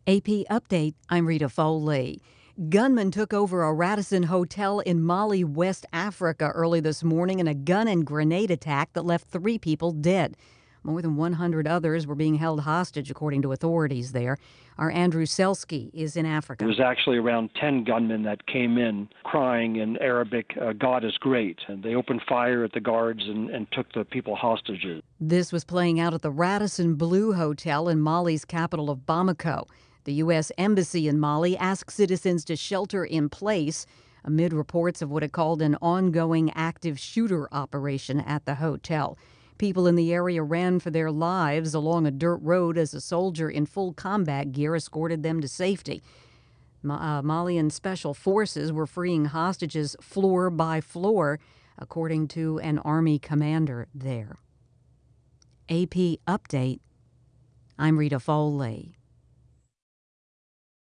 AP Update, I'm Rita Foley. Gunmen took over a Radisson hotel in Mali, West Africa early this morning in a gun and grenade attack that left 3 people dead. More than 100 others were being held hostage, according to authorities there. Our Andrew Selsky is in There Africa. was actually around 10 gunmen that came in crying in Arabic, God is great. And they opened fire at the guards and took the people hostages. This was playing out at the Radisson Blu Hotel in Mali's capital of Bamako. The U.S. Embassy in Mali asked citizens to shelter in place amid reports of what it called an ongoing active shooter operation at the hotel. People in the area ran for their lives along a dirt road as a soldier in full combat gear escorted them to safety. Malian special forces were freeing hostages floor by floor, according to an army commander there. AP Update, I'm Rita Foley.